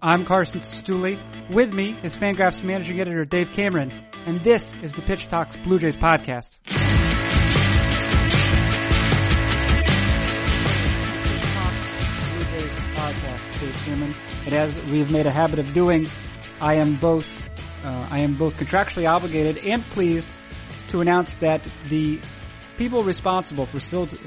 I'm Carson Stuley. With me is Fangraphs managing editor Dave Cameron, and this is the Pitch Talks Blue Jays podcast. Blue Jays podcast, Dave Cameron. And as we've made a habit of doing, I am both contractually obligated and pleased to announce that the people responsible for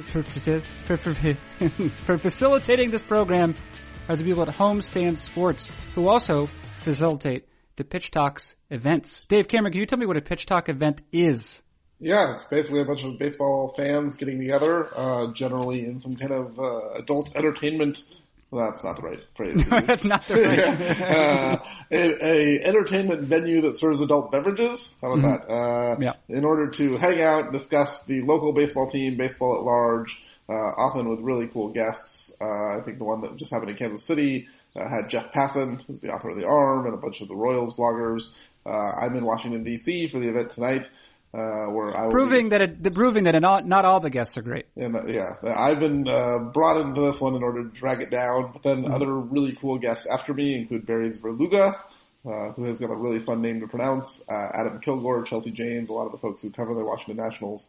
facilitating this program are the people at Homestand Sports, who also facilitate the Pitch Talks events. Dave Cameron, can you tell me what a Pitch Talk event is? Yeah, it's basically a bunch of baseball fans getting together, generally in some kind of adult entertainment. Well, that's not the right phrase. No, that's not the right. a entertainment venue that serves adult beverages. How about that? Yeah. In order to hang out, discuss the local baseball team, baseball at large, often with really cool guests. I think the one that just happened in Kansas City had Jeff Passan, who's the author of The Arm, and a bunch of the Royals bloggers. I'm in Washington, D.C. for the event tonight. Where I will proving that not all the guests are great. And I've been brought into this one in order to drag it down. But then other really cool guests after me include Barry Verluga, who has got a really fun name to pronounce, Adam Kilgore, Chelsea Janes, a lot of the folks who cover the Washington Nationals.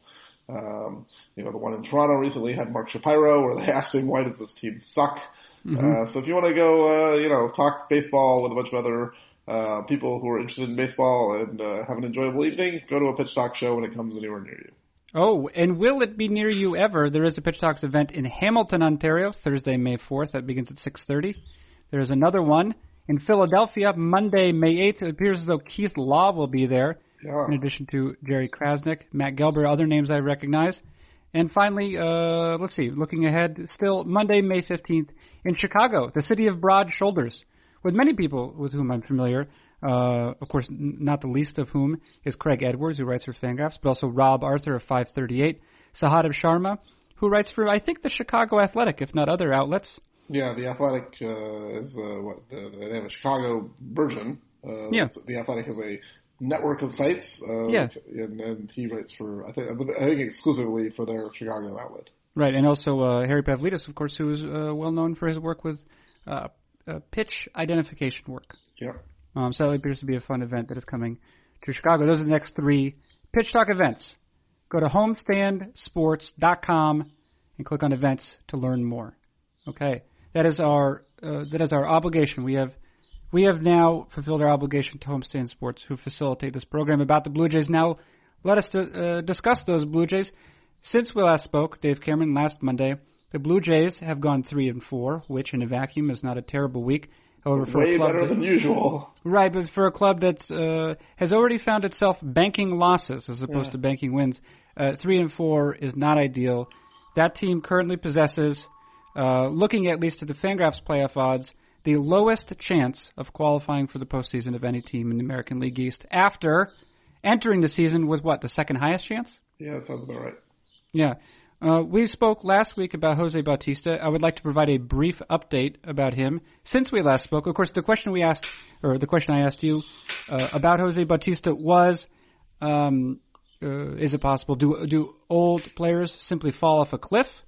The one in Toronto recently had Mark Shapiro, where they asked him, "Why does this team suck?" So if you want to go, talk baseball with a bunch of other people who are interested in baseball and have an enjoyable evening, go to a Pitch Talk show when it comes anywhere near you. Oh, and will it be near you ever? There is a Pitch Talks event in Hamilton, Ontario, Thursday, May 4th. That begins at 6:30. There is another one in Philadelphia, Monday, May 8th. It appears as though Keith Law will be there, in addition to Jerry Krasnick, Matt Gelber, other names I recognize. And finally, let's see, looking ahead, still Monday, May 15th in Chicago, the city of broad shoulders, with many people with whom I'm familiar, of course, not the least of whom is Craig Edwards, who writes for Fangraphs, but also Rob Arthur of 538, Sahadev Sharma, who writes for, I think, the Chicago Athletic, if not other outlets. Yeah, the Athletic is they have a Chicago version. The Athletic has a network of sites. And he writes for, I think exclusively for their Chicago outlet. Right, and also Harry Pavlidis, of course, who is well known for his work with pitch identification work. Yeah. So that appears to be a fun event that is coming to Chicago. Those are the next three Pitch Talk events. Go to homestandsports.com and click on events to learn more. Okay. That is our obligation. We have now fulfilled our obligation to Homestand Sports, who facilitate this program about the Blue Jays. Now, let us discuss those Blue Jays. Since we last spoke, Dave Cameron, last Monday, the Blue Jays have gone 3-4, which in a vacuum is not a terrible week. However, for way a club better than usual. Right, but for a club that has already found itself banking losses as opposed to banking wins, 3-4 is not ideal. That team currently possesses, looking at least at the Fangraphs playoff odds, the lowest chance of qualifying for the postseason of any team in the American League East after entering the season with the second highest chance? Yeah, that sounds about right. Yeah. We spoke last week about Jose Bautista. I would like to provide a brief update about him since we last spoke. Of course, the question I asked you about Jose Bautista was, is it possible? Do old players simply fall off a cliff?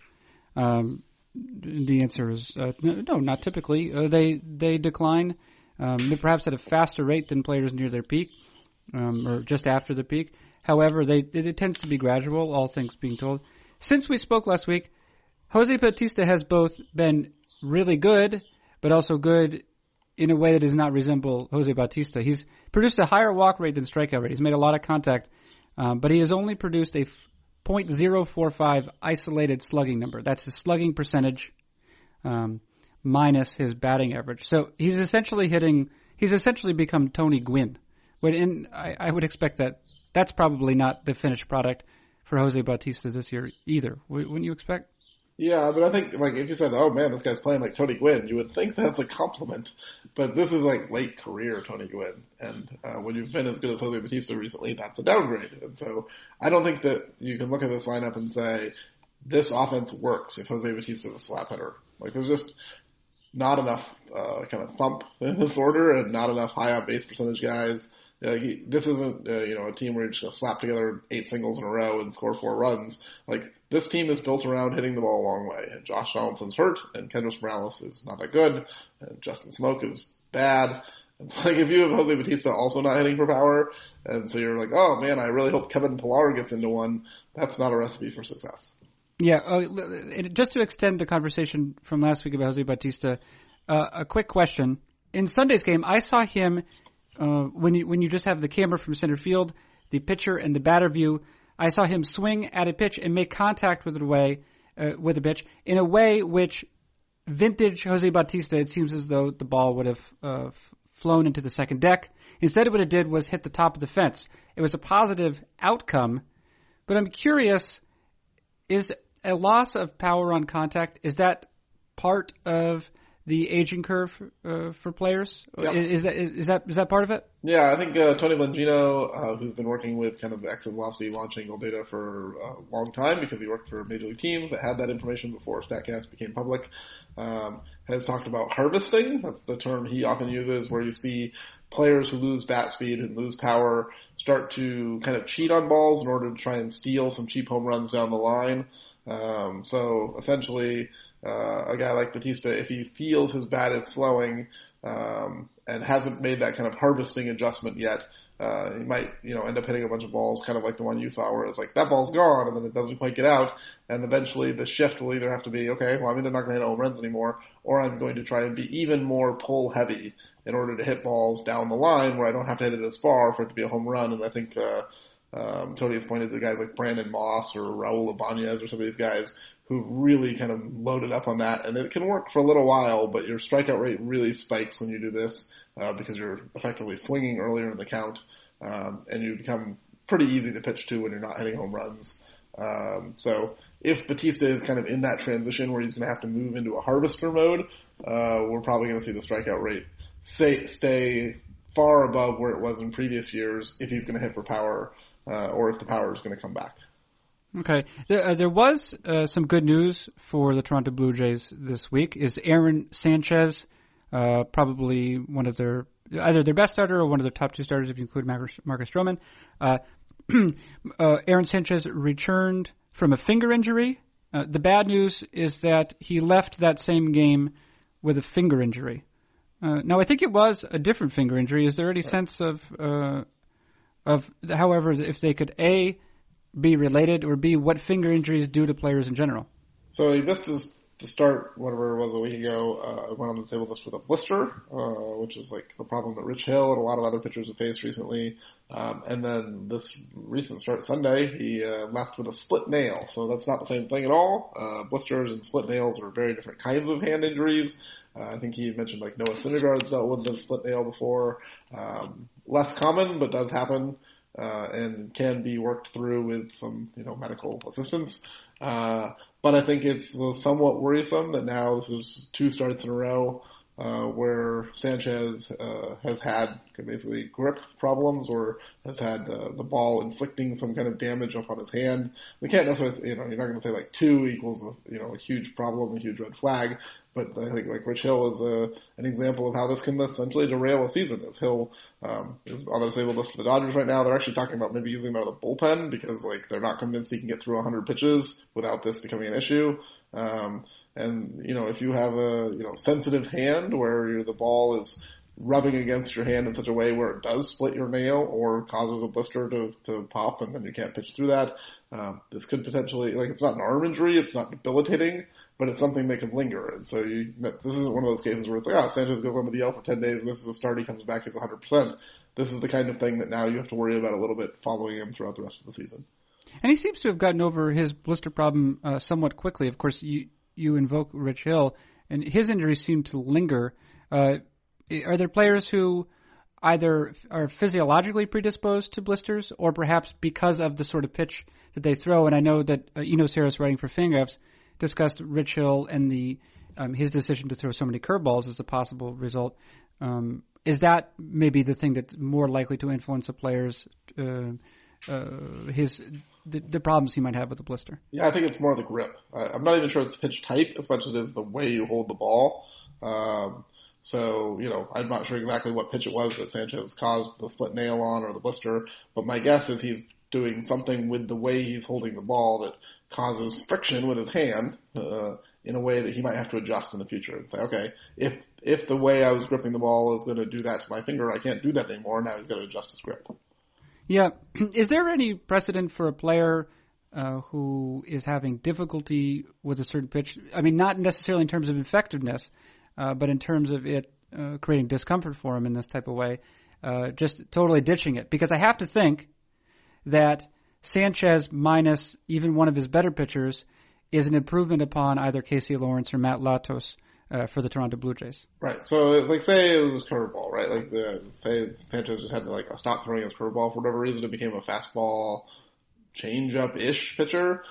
The answer is no, not typically. They decline, perhaps at a faster rate than players near their peak, or just after the peak. However, it tends to be gradual, all things being told. Since we spoke last week, Jose Bautista has both been really good, but also good in a way that does not resemble Jose Bautista. He's produced a higher walk rate than strikeout rate. He's made a lot of contact, but he has only produced a .045 isolated slugging number. That's his slugging percentage minus his batting average. So he's essentially become Tony Gwynn. And I would expect that that's probably not the finished product for Jose Bautista this year either. Wouldn't you expect? Yeah, but I think, if you said, oh man, this guy's playing like Tony Gwynn, you would think that's a compliment. But this is late career Tony Gwynn. And when you've been as good as Jose Bautista recently, that's a downgrade. And so I don't think that you can look at this lineup and say, this offense works if Jose Bautista is a slap hitter. There's just not enough kind of thump in this order and not enough high on base percentage guys. This isn't, a team where you're just going to slap together 8 singles in a row and score 4 runs. This team is built around hitting the ball a long way. And Josh Donaldson's hurt, and Kendrys Morales is not that good, and Justin Smoke is bad. It's like if you have Jose Bautista also not hitting for power, and so you're like, oh man, I really hope Kevin Pillar gets into one, that's not a recipe for success. Yeah, just to extend the conversation from last week about Jose Bautista, a quick question. In Sunday's game, I saw him, when you just have the camera from center field, the pitcher and the batter view, I saw him swing at a pitch and make contact with the pitch in a way which vintage Jose Bautista, it seems as though the ball would have flown into the second deck. Instead, what it did was hit the top of the fence. It was a positive outcome, but I'm curious, is a loss of power on contact, is that part of the aging curve for players? Yep. Is that part of it? Yeah, I think Tony Bongino, who's been working with kind of exit velocity launch angle data for a long time because he worked for major league teams that had that information before StatCast became public, has talked about harvesting. That's the term he often uses, where you see players who lose bat speed and lose power start to kind of cheat on balls in order to try and steal some cheap home runs down the line. So essentially, a guy like Bautista, if he feels his bat is slowing, and hasn't made that kind of harvesting adjustment yet, he might, end up hitting a bunch of balls, kind of like the one you saw where it's like, that ball's gone, and then it doesn't quite get out, and eventually the shift will either have to be, okay, well, I'm either not going to hit home runs anymore, or I'm going to try and be even more pull heavy in order to hit balls down the line where I don't have to hit it as far for it to be a home run, and I think, Tony has pointed to guys like Brandon Moss or Raul Ibanez or some of these guys who've really kind of loaded up on that, and it can work for a little while, but your strikeout rate really spikes when you do this, because you're effectively swinging earlier in the count, and you become pretty easy to pitch to when you're not hitting home runs. So if Bautista is kind of in that transition where he's going to have to move into a harvester mode, we're probably going to see the strikeout rate stay far above where it was in previous years if he's going to hit for power, or if the power is going to come back. Okay. There was some good news for the Toronto Blue Jays this week. Is Aaron Sanchez, probably one of either their best starter or one of their top two starters if you include Marcus Stroman. Aaron Sanchez returned from a finger injury. The bad news is that he left that same game with a finger injury. Now, I think it was a different finger injury. Is there any sense of however, if they could A, be related, or B, what finger injuries do to players in general? So he missed the start, whatever it was, a week ago. Went on the disabled list with a blister, which is like the problem that Rich Hill and a lot of other pitchers have faced recently. And then this recent start Sunday, he left with a split nail. So that's not the same thing at all. Blisters and split nails are very different kinds of hand injuries. I think he mentioned like Noah Syndergaard's dealt with a split nail before. Less common, but does happen, and can be worked through with some, medical assistance. But I think it's somewhat worrisome that now this is 2 starts in a row, where Sanchez, has had basically grip problems or has had, the ball inflicting some kind of damage up on his hand. We can't necessarily, you're not going to say like 2 equals, a huge problem, a huge red flag. But I think like Rich Hill is an example of how this can essentially derail a season. As Hill is on the disabled list for the Dodgers right now, they're actually talking about maybe using him out of the bullpen because like they're not convinced he can get through 100 pitches without this becoming an issue. And if you have a sensitive hand where the ball is rubbing against your hand in such a way where it does split your nail or causes a blister to pop and then you can't pitch through that, this could potentially, like, it's not an arm injury, it's not debilitating, but it's something that can linger. And so this isn't one of those cases where it's like, Sanchez goes on the DL for 10 days, and this is a start, he comes back, he's 100%. This is the kind of thing that now you have to worry about a little bit following him throughout the rest of the season. And he seems to have gotten over his blister problem somewhat quickly. Of course, you invoke Rich Hill, and his injuries seem to linger. Are there players who either are physiologically predisposed to blisters or perhaps because of the sort of pitch that they throw? And I know that Eno Sarris, writing for Fangraphs, discussed Rich Hill and his decision to throw so many curveballs as a possible result. Is that maybe the thing that's more likely to influence a player's the problems he might have with the blister? Yeah, I think it's more the grip. I'm not even sure it's the pitch type as much as it is the way you hold the ball. So, I'm not sure exactly what pitch it was that Sanchez caused the split nail on or the blister, but my guess is he's doing something with the way he's holding the ball that causes friction with his hand, in a way that he might have to adjust in the future and say, okay, if the way I was gripping the ball is going to do that to my finger, I can't do that anymore. Now he's got to adjust his grip. Yeah. Is there any precedent for a player who is having difficulty with a certain pitch? I mean, not necessarily in terms of effectiveness, but in terms of it creating discomfort for him in this type of way, just totally ditching it. Because I have to think that Sanchez minus even one of his better pitchers is an improvement upon either Casey Lawrence or Matt Latos for the Toronto Blue Jays. Right. So, like, say it was curveball, right? Like, say Sanchez just had to, like, stop throwing his curveball for whatever reason. It became a fastball, change-up-ish pitcher.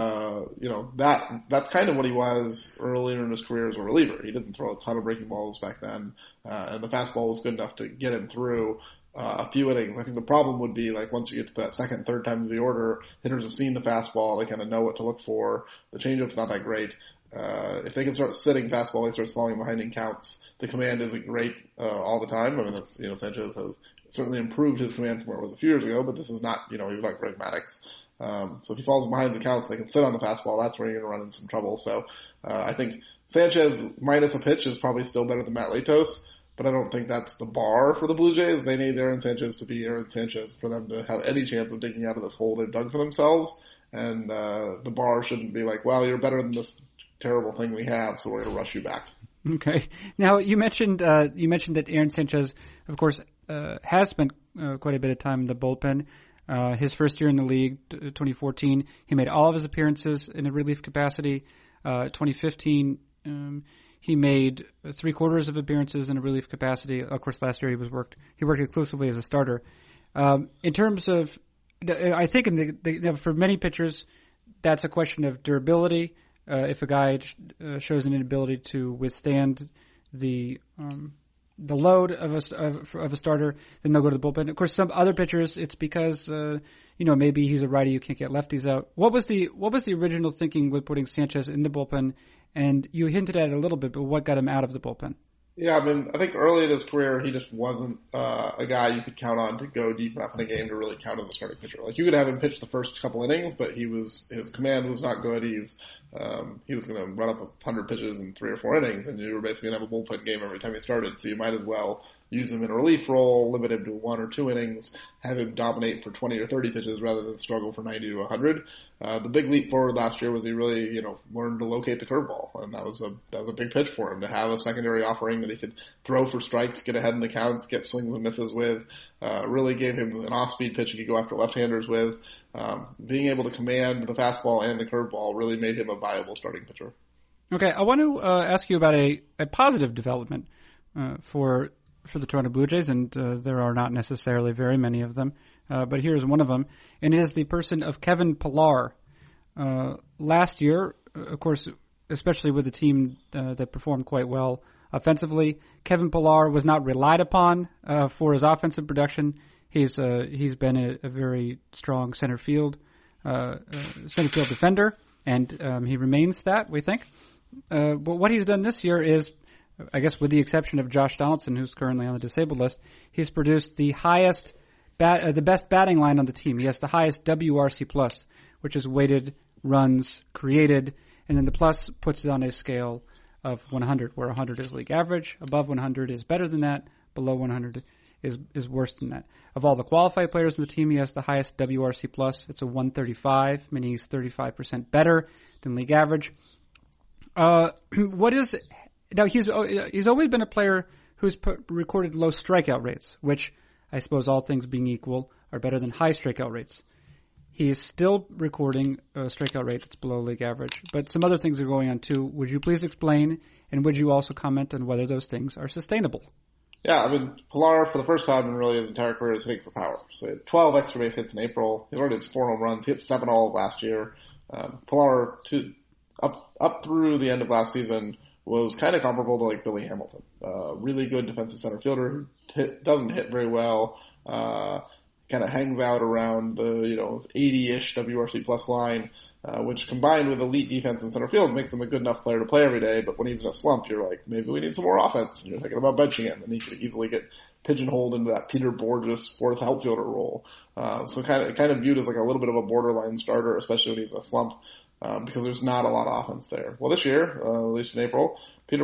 That's kind of what he was earlier in his career as a reliever. He didn't throw a ton of breaking balls back then, and the fastball was good enough to get him through a few innings. I think the problem would be, like, once you get to that second, third time of the order, hitters have seen the fastball, they kind of know what to look for. The changeup's not that great. If they can start sitting fastball, he starts falling behind in counts. The command isn't great all the time. I mean, that's, Sanchez has certainly improved his command from where it was a few years ago, but this is not, he's not Greg Maddux. So if he falls behind the counts, they can sit on the fastball. That's where you're going to run into some trouble. So I think Sanchez minus a pitch is probably still better than Matt Latos, but I don't think that's the bar for the Blue Jays. They need Aaron Sanchez to be Aaron Sanchez for them to have any chance of digging out of this hole they've dug for themselves. And the bar shouldn't be like, well, you're better than this terrible thing we have, so we're going to rush you back. Okay. Now, you mentioned that Aaron Sanchez, of course, has spent quite a bit of time in the bullpen. His first year in the league, 2014, he made all of his appearances in a relief capacity. 2015, he made 3/4 of appearances in a relief capacity. Of course, last year he worked exclusively as a starter. In terms of, I think for many pitchers, that's a question of durability. If a guy shows an inability to withstand the load of a starter, then they'll go to the bullpen. Of course, some other pitchers, it's because maybe he's a righty, you can't get lefties out. What was the original thinking with putting Sanchez in the bullpen? And you hinted at it a little bit, but what got him out of the bullpen? Yeah, I mean, I think early in his career, he just wasn't a guy you could count on to go deep enough in a game to really count as a starting pitcher. Like, you could have him pitch the first couple innings, but his command was not good. He was going to run up 100 pitches in 3 or 4 innings, and you were basically going to have a bullpen game every time he started. So you might as well use him in a relief role, limit him to 1 or 2 innings, have him dominate for 20 or 30 pitches rather than struggle for 90 to 100. The big leap forward last year was he really, learned to locate the curveball, and that was a big pitch for him to have a secondary offering that he could throw for strikes, get ahead in the counts, get swings and misses with. Really gave him an off-speed pitch he could go after left-handers with. Being able to command the fastball and the curveball really made him a viable starting pitcher. Okay, I want to ask you about a positive development for the Toronto Blue Jays, and there are not necessarily very many of them, but here's one of them, and it is the person of Kevin Pillar. Last year, of course, especially with a team that performed quite well offensively, Kevin Pillar was not relied upon for his offensive production. He's been a very strong center field defender, and he remains that, we think. But what he's done this year is, I guess with the exception of Josh Donaldson, who's currently on the disabled list, he's produced the best batting line on the team. He has the highest WRC plus, which is weighted runs created, and then the plus puts it on a scale of 100, where 100 is league average, above 100 is better than that, below 100 is worse than that. Of all the qualified players on the team, he has the highest WRC plus. It's a 135, meaning he's 35% better than league average. Now, he's always been a player who's recorded low strikeout rates, which I suppose all things being equal are better than high strikeout rates. He's still recording a strikeout rate that's below league average, but some other things are going on too. Would you please explain, and would you also comment on whether those things are sustainable? Yeah, I mean, Pillar, for the first time in really his entire career, is hitting for power. So he had 12 extra base hits in April. He's already hit 4 home runs. He hit 7 all last year. Pillar, up through the end of last season, was kind of comparable to like Billy Hamilton. Really good defensive center fielder who doesn't hit very well, kind of hangs out around the 80-ish WRC plus line, which combined with elite defense in center field makes him a good enough player to play every day. But when he's in a slump, you're like, maybe we need some more offense. And you're thinking about benching him, and he could easily get pigeonholed into that Peter Borges 4th outfielder role. So kind of viewed as like a little bit of a borderline starter, especially when he's in a slump. because there's not a lot of offense there. Well, this year, at least in April,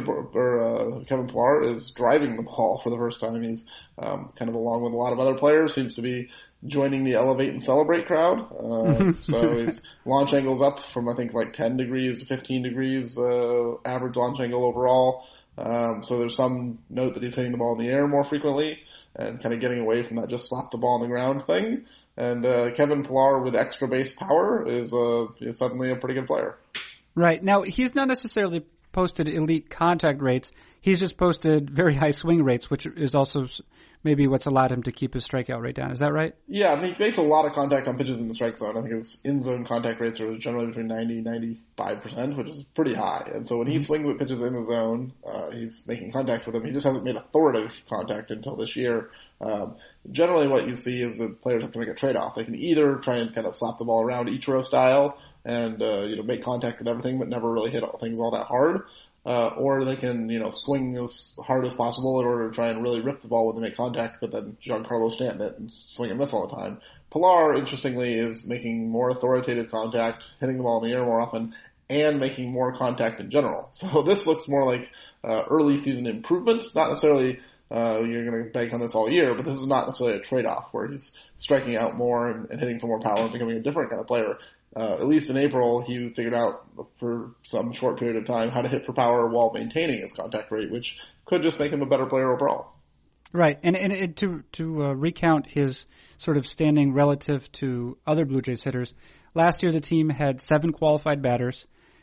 Kevin Pillar is driving the ball for the first time. He's kind of along with a lot of other players, seems to be joining the elevate and celebrate crowd. So his launch angle's up from I think like 10 degrees to 15 degrees, average launch angle overall. So there's some note that he's hitting the ball in the air more frequently and kind of getting away from that just slap the ball on the ground thing. And Kevin Pillar with extra base power is suddenly a pretty good player. Right. Now, he's not necessarily posted elite contact rates. He's just posted very high swing rates, which is also maybe what's allowed him to keep his strikeout rate down. Is that right? Yeah, I mean, he makes a lot of contact on pitches in the strike zone. I think his in-zone contact rates are generally between 90 and 95%, which is pretty high. And so when he swings with pitches in the zone, he's making contact with them. He just hasn't made authoritative contact until this year. Generally what you see is the players have to make a trade-off. They can either try and kind of slap the ball around Ichiro style and, make contact with everything but never really hit things all that hard. Or they can, swing as hard as possible in order to try and really rip the ball when they make contact, but then Giancarlo Stanton it and swing and miss all the time. Pillar, interestingly, is making more authoritative contact, hitting the ball in the air more often, and making more contact in general. So this looks more like early season improvement, not necessarily you're going to bank on this all year, but this is not necessarily a trade-off where he's striking out more and hitting for more power and becoming a different kind of player. At least in April, he figured out for some short period of time how to hit for power while maintaining his contact rate, which could just make him a better player overall. Right, and to recount his sort of standing relative to other Blue Jays hitters, last year the team had 7 qualified batters.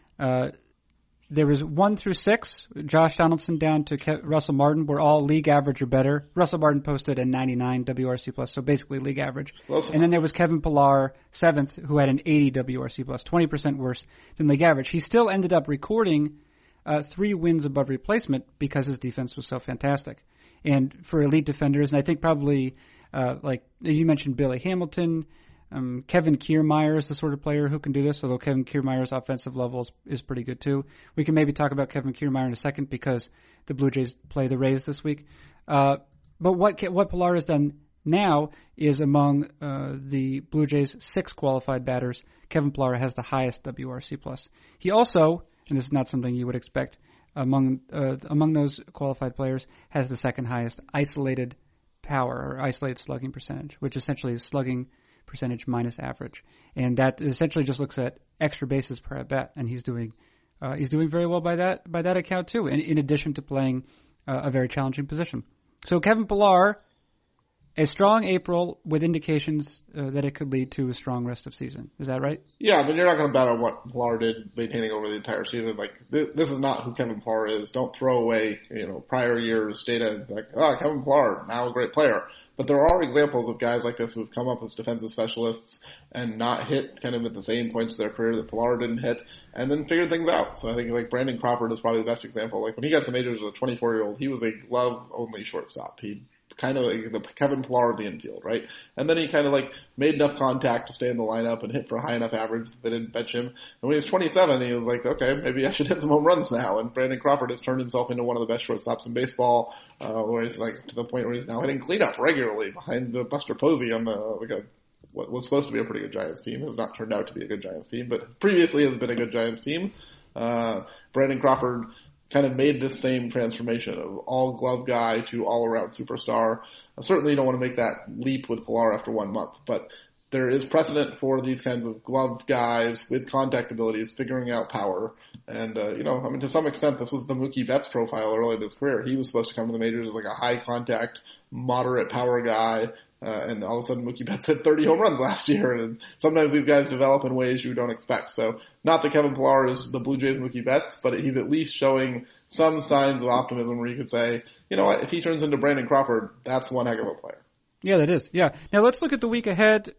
There was 1 through 6. Josh Donaldson down to Russell Martin were all league average or better. Russell Martin posted a 99 WRC plus, so basically league average. And then there was Kevin Pillar, 7th, who had an 80 WRC plus, 20% worse than league average. He still ended up recording 3 wins above replacement because his defense was so fantastic. And for elite defenders, and I think probably like you mentioned Billy Hamilton, Kevin Kiermaier is the sort of player who can do this, although Kevin Kiermaier's offensive level is pretty good too. We can maybe talk about Kevin Kiermaier in a second because the Blue Jays play the Rays this week. But what Pillar has done now is among the Blue Jays' 6 qualified batters, Kevin Pillar has the highest WRC plus. He also, and this is not something you would expect among those qualified players, has the second highest isolated power or isolated slugging percentage, which essentially is slugging percentage minus average, and that essentially just looks at extra bases per at bat, and he's doing very well by that account too. In addition to playing a very challenging position, so Kevin Pillar, a strong April with indications that it could lead to a strong rest of season. Is that right? Yeah, I mean you're not going to bet on what Pillar did maintaining over the entire season. Like this is not who Kevin Pillar is. Don't throw away prior years data like Kevin Pillar now a great player. But there are examples of guys like this who've come up as defensive specialists and not hit kind of at the same points of their career that Pillar didn't hit, and then figured things out. So I think like Brandon Crawford is probably the best example. Like when he got to the majors as a 24-year-old, he was a glove-only shortstop. He kind of like the Kevin Pillar of the infield, right? And then he kind of like made enough contact to stay in the lineup and hit for a high enough average that they didn't bench him. And when he was 27, he was like, okay, maybe I should hit some home runs now. And Brandon Crawford has turned himself into one of the best shortstops in baseball, where he's like to the point where he's now hitting cleanup regularly behind the Buster Posey on what was supposed to be a pretty good Giants team. It has not turned out to be a good Giants team, but previously has been a good Giants team. Brandon Crawford kind of made this same transformation of all glove guy to all around superstar. Certainly you don't want to make that leap with Pillar after 1 month, but there is precedent for these kinds of glove guys with contact abilities figuring out power. And, to some extent this was the Mookie Betts profile early in his career. He was supposed to come to the majors as like a high contact, moderate power guy. And all of a sudden Mookie Betts hit 30 home runs last year, and sometimes these guys develop in ways you don't expect. So not that Kevin Pillar is the Blue Jays Mookie Betts, but he's at least showing some signs of optimism where you could say, you know what, if he turns into Brandon Crawford, that's one heck of a player. Yeah, that is. Yeah. Now let's look at the week ahead.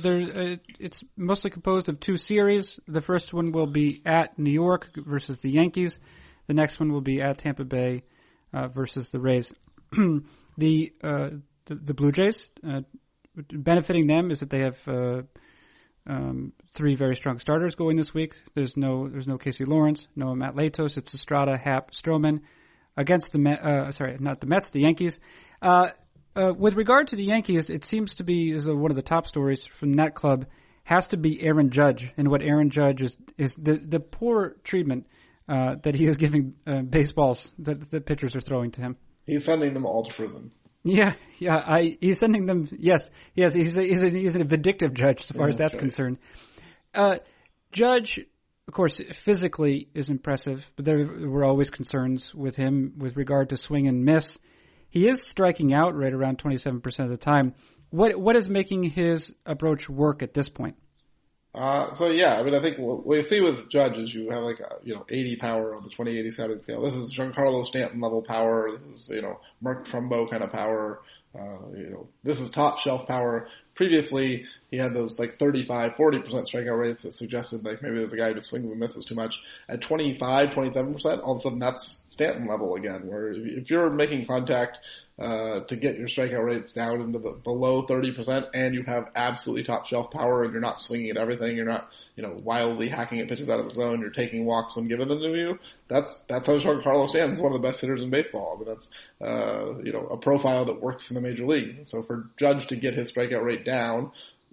It's mostly composed of 2 series. The first one will be at New York versus the Yankees. The next one will be at Tampa Bay versus the Rays. The Blue Jays, benefiting them is that they have 3 very strong starters going this week. There's no Casey Lawrence, no Matt Latos. It's Estrada, Happ, Stroman against the Yankees. With regard to the Yankees, it seems to be one of the top stories from that club has to be Aaron Judge, and what Aaron Judge is the poor treatment that he is giving baseballs that the pitchers are throwing to him. He's sending them all to prison. Yeah. He's sending them. Yes. He's a vindictive judge as far as that's concerned. Judge, of course, physically is impressive, but there were always concerns with him with regard to swing and miss. He is striking out right around 27% of the time. What is making his approach work at this point? I think what we see with Judge is you have 80 power on the 20/80 scouting scale. This is Giancarlo Stanton level power. This is, Mark Trumbo kind of power. This is top shelf power. Previously, he had those 35, 40% strikeout rates that suggested maybe there's a guy who swings and misses too much. At 25, 27%, all of a sudden that's Stanton level again, where if you're making contact to get your strikeout rates down into the below 30% and you have absolutely top shelf power and you're not swinging at everything, you're not wildly hacking at pitches out of the zone, you're taking walks when given them to you, that's how Giancarlo Stanton's one of the best hitters in baseball. I mean, that's a profile that works in the major league. And so for Judge to get his strikeout rate down,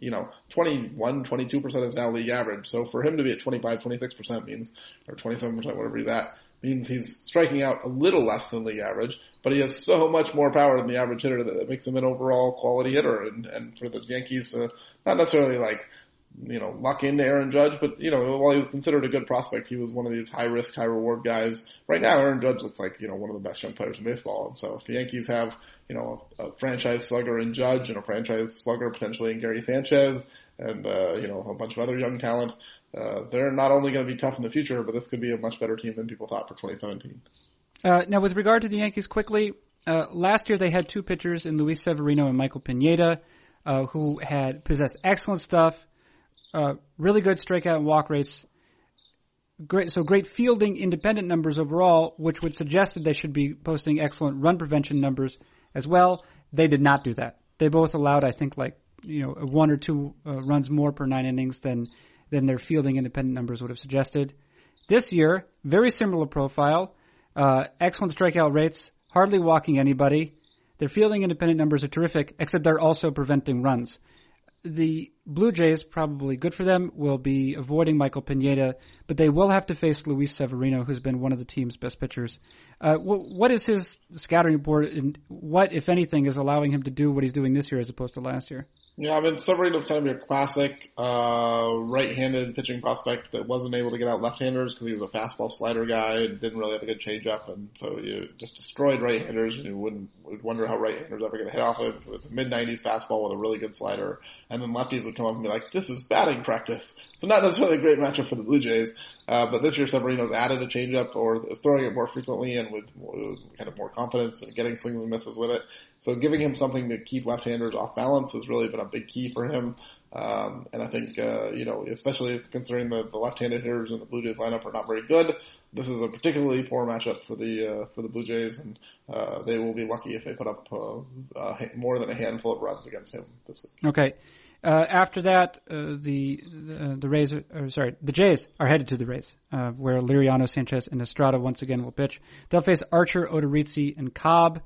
21, 22% is now league average. So for him to be at 25, 26% means, or 27%, whatever he's at, means he's striking out a little less than league average, but he has so much more power than the average hitter that it makes him an overall quality hitter. And for the Yankees, not necessarily luck into Aaron Judge, but, while he was considered a good prospect, he was one of these high risk, high reward guys. Right now, Aaron Judge looks like, one of the best young players in baseball. And so if the Yankees have, a franchise slugger in Judge and a franchise slugger potentially in Gary Sanchez and, a bunch of other young talent, they're not only going to be tough in the future, but this could be a much better team than people thought for 2017. Now, with regard to the Yankees, quickly, last year they had two pitchers in Luis Severino and Michael Pineda, who had possessed excellent stuff, really good strikeout and walk rates, great fielding independent numbers overall, which would suggest that they should be posting excellent run prevention numbers as well. They did not do that. They both allowed, I think, one or two runs more per 9 innings than their fielding independent numbers would have suggested. This year, very similar profile, excellent strikeout rates, hardly walking anybody. Their fielding independent numbers are terrific, except they're also preventing runs. The Blue Jays, probably good for them, will be avoiding Michael Pineda, but they will have to face Luis Severino, who's been one of the team's best pitchers. What is his scouting report, and what, if anything, is allowing him to do what he's doing this year as opposed to last year? Yeah, I mean, Severino's kind of your classic right-handed pitching prospect that wasn't able to get out left-handers because he was a fastball slider guy and didn't really have a good changeup, and so you just destroyed right-handers, and you would wonder how right-handers ever going to hit off it. It's a mid-90s fastball with a really good slider, and then lefties would come up and be like, this is batting practice. So not necessarily a great matchup for the Blue Jays, but this year Severino's added a changeup or is throwing it more frequently and with kind of more confidence and getting swings and misses with it. So giving him something to keep left-handers off balance has really been a big key for him. And I think, especially considering the left-handed hitters in the Blue Jays lineup are not very good, this is a particularly poor matchup for the Blue Jays, and they will be lucky if they put up more than a handful of runs against him this week. Okay. After that, the Jays are headed to the Rays, where Liriano, Sanchez, and Estrada once again will pitch. They'll face Archer, Odorizzi, and Cobb.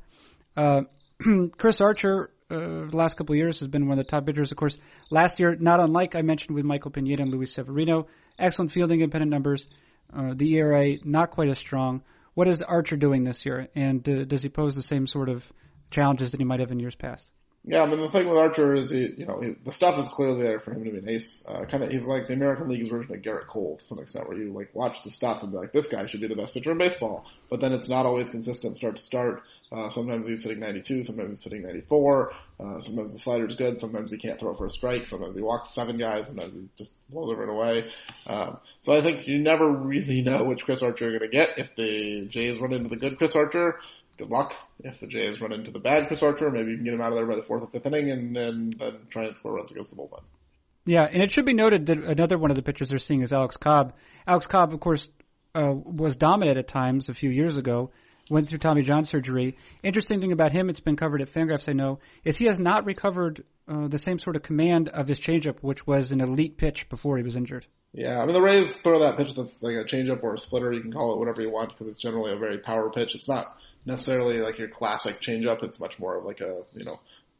Chris Archer, the last couple of years, has been one of the top pitchers. Of course, last year, not unlike I mentioned with Michael Pineda and Luis Severino, excellent fielding independent numbers. The ERA not quite as strong. What is Archer doing this year, and does he pose the same sort of challenges that he might have in years past? Yeah, I mean, the thing with Archer is the stuff is clearly there for him to be an ace. He's like the American League's version of Garrett Cole to some extent, where you watch the stuff and be like, this guy should be the best pitcher in baseball. But then it's not always consistent start to start. Sometimes he's hitting 92, sometimes he's hitting 94. Sometimes the slider's good, sometimes he can't throw for a strike, sometimes he walks 7 guys, sometimes he just blows it right away. So I think you never really know which Chris Archer you're going to get. If the Jays run into the good Chris Archer, good luck. If the Jays run into the bad Chris Archer, maybe you can get him out of there by the 4th or 5th inning and then try and score runs against the bullpen. Yeah, and it should be noted that another one of the pitchers they're seeing is Alex Cobb. Alex Cobb, of course, was dominant at times a few years ago, went through Tommy John surgery. Interesting thing about him, it's been covered at Fangraphs, I know, is he has not recovered the same sort of command of his changeup, which was an elite pitch before he was injured. Yeah, I mean, the Rays throw that pitch that's like a changeup or a splitter. You can call it whatever you want because it's generally a very power pitch. It's not necessarily like your classic changeup. It's much more of like a,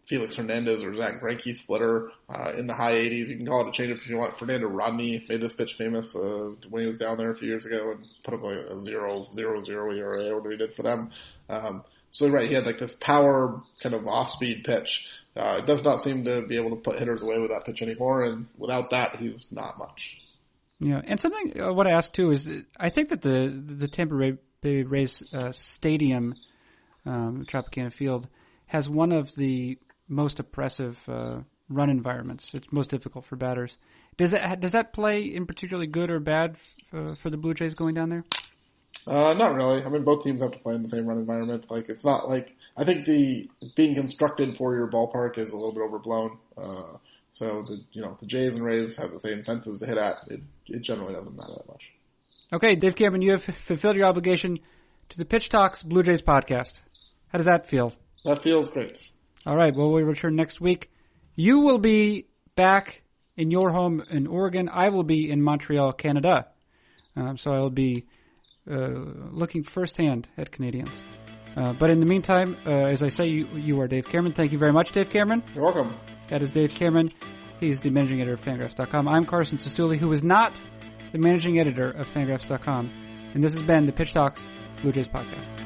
Felix Hernandez or Zach Greinke splitter in the high 80s. You can call it a changeup if you want. Fernando Rodney made this pitch famous when he was down there a few years ago and put up like a 0.00 ERA or whatever he did for them. So right, he had like this power kind of off-speed pitch. It does not seem to be able to put hitters away with that pitch anymore, and without that, he's not much. Yeah, and something I want to ask too is I think that the Tampa Bay Rays stadium, Tropicana Field, has one of the most oppressive run environments. It's most difficult for batters. Does that play in particularly good or bad for the Blue Jays going down there? Not really. I mean, both teams have to play in the same run environment. Like, it's not like, I think the being constructed for your ballpark is a little bit overblown. So the Jays and Rays have the same fences to hit at. It generally doesn't matter that much. Okay, Dave Cameron, you have fulfilled your obligation to the Pitch Talks Blue Jays podcast. How does that feel? That feels great. All right. Well, we return next week. You will be back in your home in Oregon. I will be in Montreal, Canada. So I will be looking firsthand at Canadians. But in the meantime, as I say, you are Dave Cameron. Thank you very much, Dave Cameron. You're welcome. That is Dave Cameron. He's the managing editor of Fangraphs.com. I'm Carson Sestouli, who is not the managing editor of Fangraphs.com. And this has been the Pitch Talks Blue Jays podcast.